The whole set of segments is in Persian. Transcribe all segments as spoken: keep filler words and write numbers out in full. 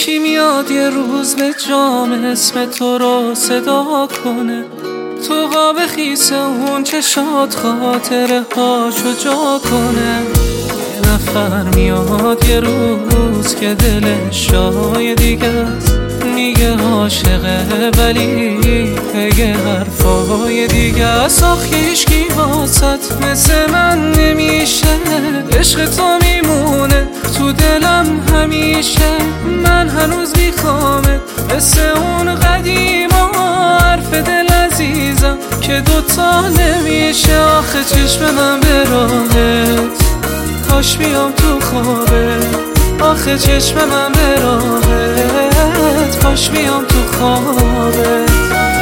کی میاد یه روز به جام اسم تو رو صدا کنه، تو قاب خیس اون چشات خاطره هاشو جا کنه. یه نفر میاد یه روز که دلش شای دیگه است، میگه عاشقه ولی بگه حرفای دیگه است. آخه هیچکی واسط مثل من نمیشه، عشق تو میمونه تو دلم همیشه. من هنوز میخوامت مثل اون قدیما، حرف دل عزیزم که دوتا نمیشه. آخه چشم من به راهت، کاش بیام تو خوابت. آخه چشم من به راهت، کاش بیام تو خوابت.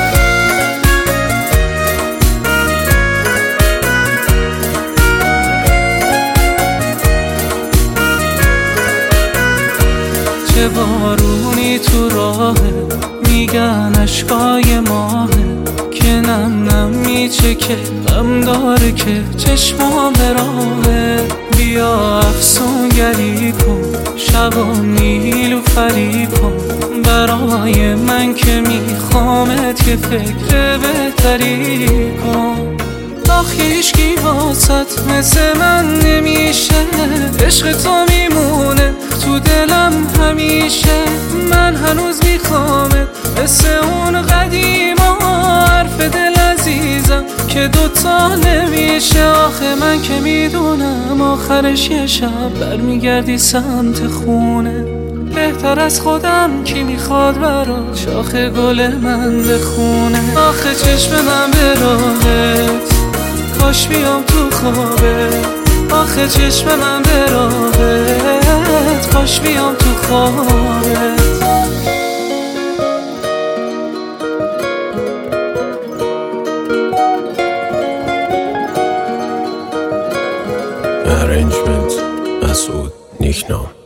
چه بارونی تو راهه، میگن اشکای ماهه که نم نم میچکه، غم داره که چشمام به راهه. بیا افسونگری کن، شبا نیلو فری کن برای من که میخوامت، که فکر بهتری کن. آخه هیچکی واسط مثل من نمیشه، عشق تو میمونه تو دلم همیشه. من هنوز میخوامت مثل اون قدیما، حرف دل عزیزم که دوتا نمیشه. آخه من که میدونم آخرش یه شب برمیگردی سمت خونه، بهتر از خودم کی میخواد برا شاخ گل من بخونه. آخه چشم من به راهت، کاش بیام تو خوابت. آخه چشم من به راهت، کاش بیام تو خوابت. Arrangement مسعود نیکنام.